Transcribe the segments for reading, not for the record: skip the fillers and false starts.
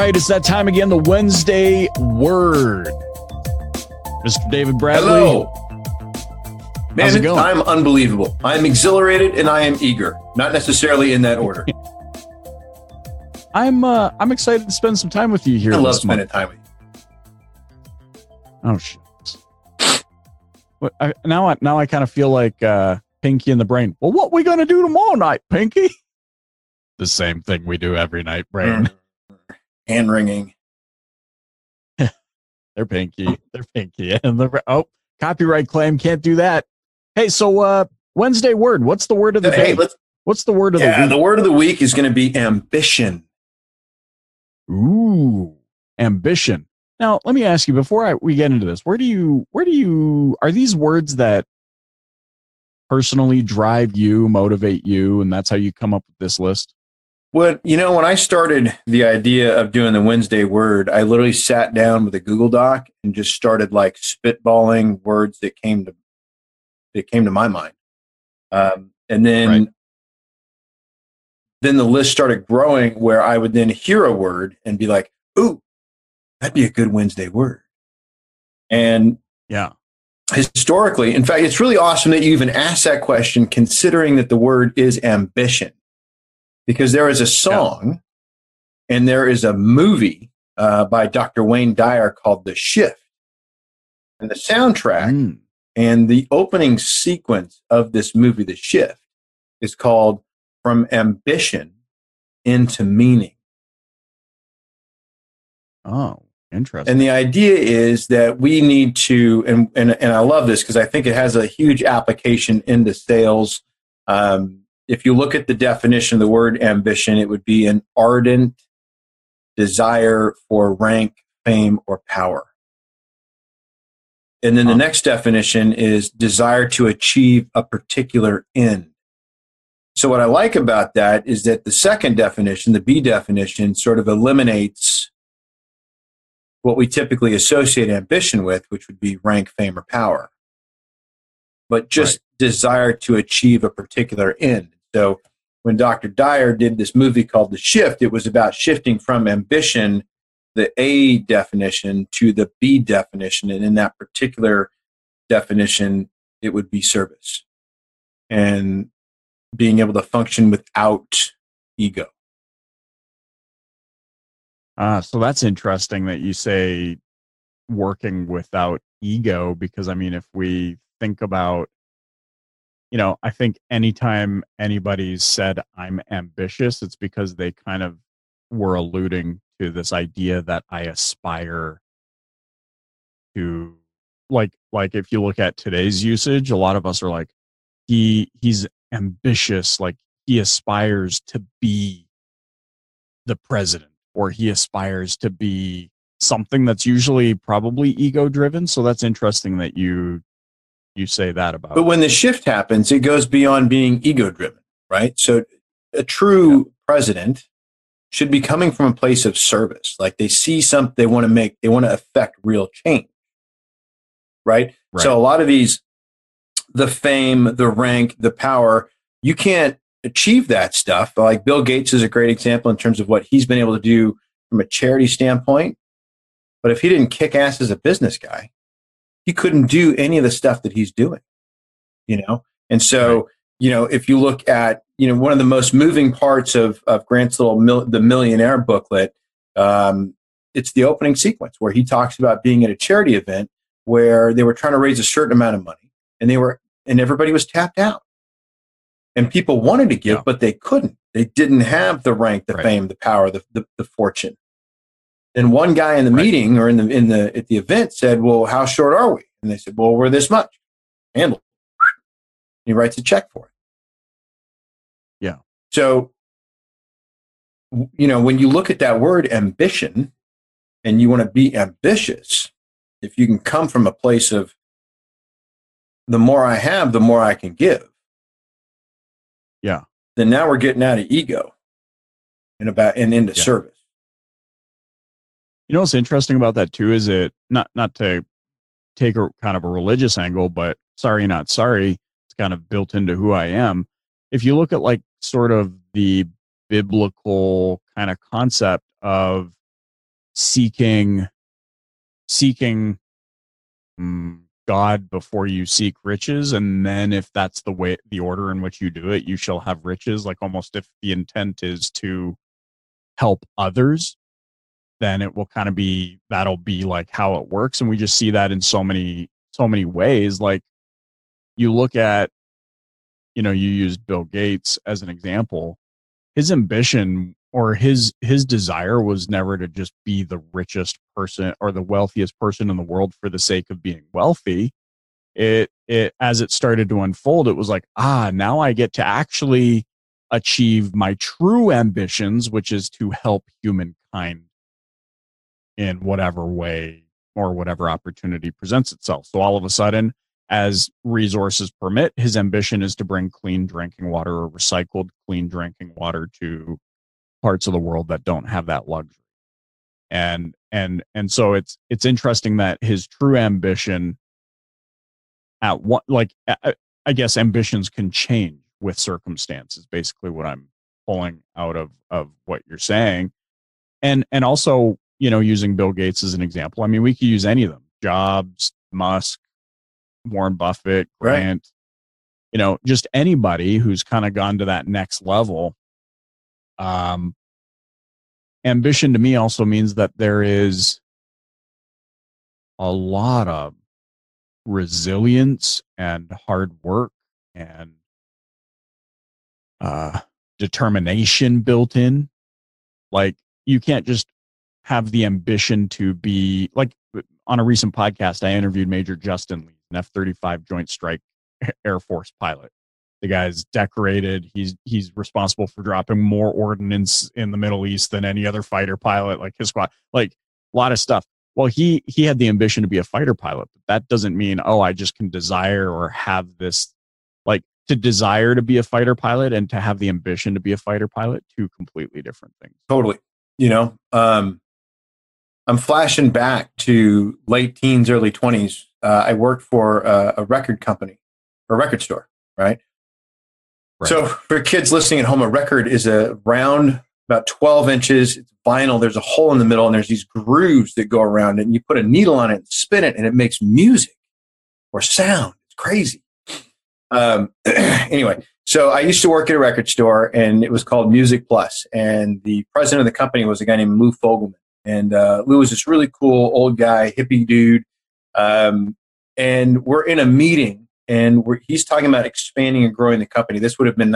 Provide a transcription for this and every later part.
right, it's that time again, the Wednesday Word. Mr. David Bradley. Hello. How's it going? I'm unbelievable. I'm exhilarated and I am eager. Not necessarily in that order. I'm excited to spend some time with you here. I love this month. spending time with you. Oh shit! Now I kind of feel like Pinky in the Brain. Well, what we gonna do tomorrow night, Pinky? The same thing we do every night, Brain. Hand wringing. They're Pinky. And copyright claim, can't do that. Hey, so Wednesday Word. What's the word of the day? What's the word of the week? The word of the week is going to be ambition. Ooh, ambition. Now, let me ask you before we get into this. Where do you are these words that personally drive you, motivate you, and that's how you come up with this list? When I started the idea of doing the Wednesday Word, I literally sat down with a Google Doc and just started like spitballing words that came to my mind. And then the list started growing where I would then hear a word and be like, ooh, that'd be a good Wednesday Word. And yeah, historically, in fact, it's really awesome that you even asked that question, considering that the word is ambition. Because there is a song and there is a movie by Dr. Wayne Dyer called The Shift. And the soundtrack and the opening sequence of this movie, The Shift, is called From Ambition into Meaning. Oh, interesting. And the idea is that we need to, and I love this because I think it has a huge application into sales. If you look at the definition of the word ambition, it would be an ardent desire for rank, fame, or power. And then the next definition is desire to achieve a particular end. So what I like about that is that the second definition, the B definition, sort of eliminates what we typically associate ambition with, which would be rank, fame, or power, but just desire to achieve a particular end. So when Dr. Dyer did this movie called The Shift, it was about shifting from ambition, the A definition, to the B definition. And in that particular definition, it would be service and being able to function without ego. So that's interesting that you say working without ego, because I mean, if we think about, I think anytime anybody's said I'm ambitious, it's because they kind of were alluding to this idea that I aspire to, like if you look at today's usage, a lot of us are like, he's ambitious, like he aspires to be the president, or he aspires to be something that's usually probably ego driven. So that's interesting that you say that about. But when the shift happens, it goes beyond being ego driven, right? So a true president should be coming from a place of service. Like they see something they want to affect real change, right? So a lot of these, the fame, the rank, the power, you can't achieve that stuff. Like Bill Gates is a great example in terms of what he's been able to do from a charity standpoint. But if he didn't kick ass as a business guy, he couldn't do any of the stuff that he's doing, And so, if you look at, one of the most moving parts of Grant's little The Millionaire booklet, it's the opening sequence where he talks about being at a charity event where they were trying to raise a certain amount of money and everybody was tapped out. And people wanted to give, but they couldn't. They didn't have the rank, the fame, the power, the fortune. And one guy in the meeting or at the event said, "Well, how short are we?" And they said, "Well, we're this much." Handle. He writes a check for it. Yeah. So, when you look at that word ambition, and you want to be ambitious, if you can come from a place of the more I have, the more I can give. Yeah. Then now we're getting out of ego and into service. What's interesting about that too is it not to take a kind of a religious angle, but sorry, not sorry. It's kind of built into who I am. If you look at like sort of the biblical kind of concept of seeking God before you seek riches, and then if that's the order in which you do it, you shall have riches. Like almost if the intent is to help others, then it will kind of that'll be like how it works. And we just see that in so many ways. Like you look at, you used Bill Gates as an example. His ambition or his desire was never to just be the richest person or the wealthiest person in the world for the sake of being wealthy. It as it started to unfold, it was like, now I get to actually achieve my true ambitions, which is to help humankind in whatever way or whatever opportunity presents itself. So all of a sudden, as resources permit, his ambition is to bring clean drinking water or recycled clean drinking water to parts of the world that don't have that luxury. And so it's interesting that his true ambition at what, like, I guess ambitions can change with circumstances, basically what I'm pulling out of what you're saying. And also, using Bill Gates as an example, I mean, we could use any of them: Jobs, Musk, Warren Buffett, Grant, right. Just anybody who's kind of gone to that next level. Ambition to me also means that there is a lot of resilience and hard work and determination built in. Like, you can't just have the ambition to be like, on a recent podcast, I interviewed Major Justin Lee, an F-35 Joint Strike Air Force pilot. The guy's decorated. He's responsible for dropping more ordnance in the Middle East than any other fighter pilot. Like his squad, like a lot of stuff. Well, he had the ambition to be a fighter pilot, but that doesn't mean, I just can desire or have this, like, to desire to be a fighter pilot and to have the ambition to be a fighter pilot, two completely different things. Totally. I'm flashing back to late teens, early 20s. I worked for a record company, or a record store, right? So for kids listening at home, a record is a round, about 12 inches. It's vinyl. There's a hole in the middle, and there's these grooves that go around it. And you put a needle on it and spin it, and it makes music or sound. It's crazy. Anyway, so I used to work at a record store, and it was called Music Plus. And the president of the company was a guy named Lou Fogelman. And Lou was this really cool old guy, hippie dude. And we're in a meeting, and he's talking about expanding and growing the company. This would have been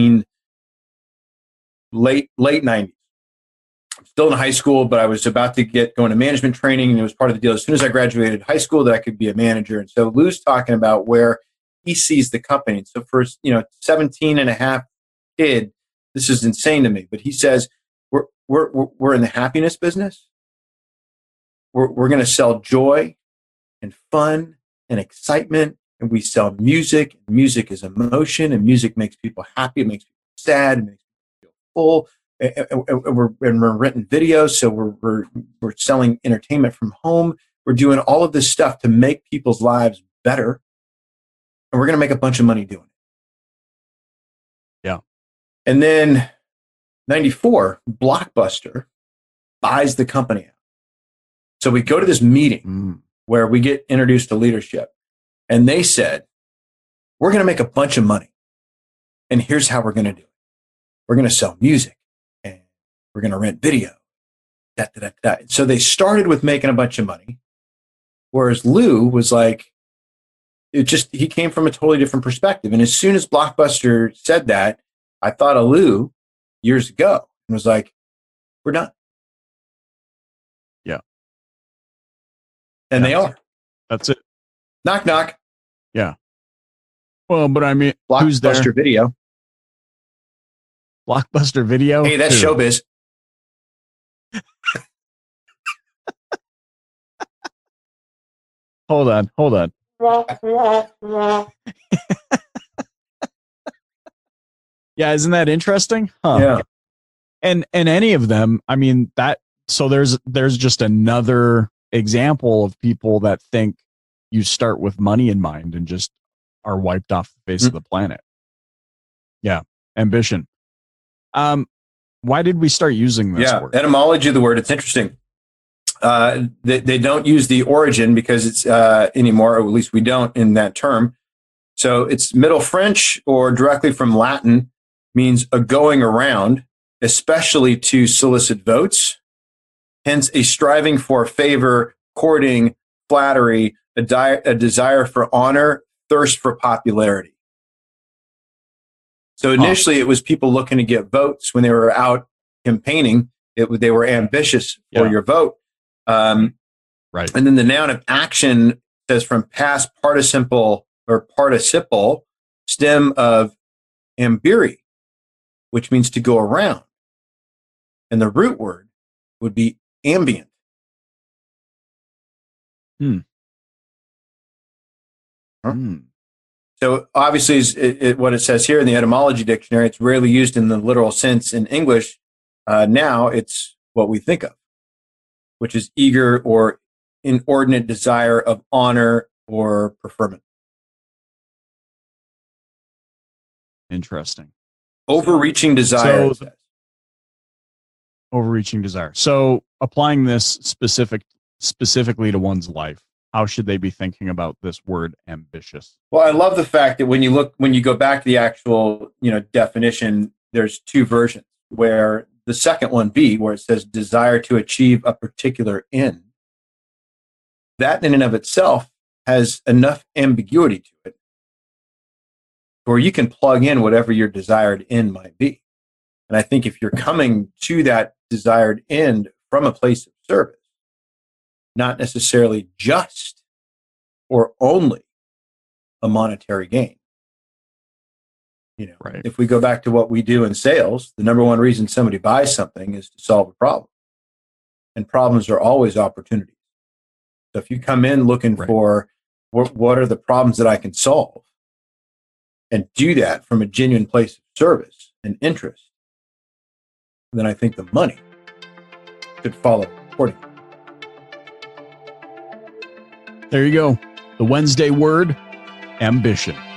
late 90s. I'm still in high school, but I was about to going to management training, and it was part of the deal. As soon as I graduated high school, that I could be a manager. And so Lou's talking about where he sees the company. And so for 17 and a half kid, this is insane to me. But he says, we're in the happiness business. We're going to sell joy and fun and excitement, and we sell music. Music is emotion, and music makes people happy. It makes people sad. It makes people feel full. And we're renting videos, so we're selling entertainment from home. We're doing all of this stuff to make people's lives better, and we're going to make a bunch of money doing it. Yeah. And then 94, Blockbuster buys the company out. So we go to this meeting where we get introduced to leadership, and they said, we're going to make a bunch of money, and here's how we're going to do it. We're going to sell music, and we're going to rent video. So they started with making a bunch of money, whereas Lou was like, he came from a totally different perspective. And as soon as Blockbuster said that, I thought of Lou years ago and was like, we're done. Yeah. And they are. That's it. Knock, knock. Yeah. Well, but I mean, who's there? Blockbuster Video. Blockbuster Video? Hey, that's showbiz. Hold on. Yeah, isn't that interesting? Huh. Yeah. And any of them, I mean, so there's just another example of people that think you start with money in mind and just are wiped off the face of the planet. Yeah. Ambition. Why did we start using this word? Etymology of the word. It's interesting. They don't use the origin because it's anymore, or at least we don't in that term. So it's Middle French or directly from Latin, means a going around, especially to solicit votes. Hence, a striving for favor, courting, flattery, a desire for honor, thirst for popularity. So initially, it was people looking to get votes when they were out campaigning. They were ambitious for your vote. Right. And then the noun of action says from past participle stem of ambiri, which means to go around. And the root word would be ambient. So obviously, what it says here in the etymology dictionary, it's rarely used in the literal sense in English. Now it's what we think of, which is eager or inordinate desire of honor or preferment. Interesting. Overreaching desire. Overreaching desire. So applying this specifically to one's life, how should they be thinking about this word ambitious? Well, I love the fact that when you go back to the actual, definition, there's two versions, where the second one, B, where it says desire to achieve a particular end, that in and of itself has enough ambiguity to it where you can plug in whatever your desired end might be. And I think if you're coming to that desired end from a place of service, not necessarily just or only a monetary gain. Right. If we go back to what we do in sales, the number one reason somebody buys something is to solve a problem. And problems are always opportunities. So if you come in looking for what are the problems that I can solve, and do that from a genuine place of service and interest, then I think the money should follow accordingly. There you go. The Wednesday word, ambition.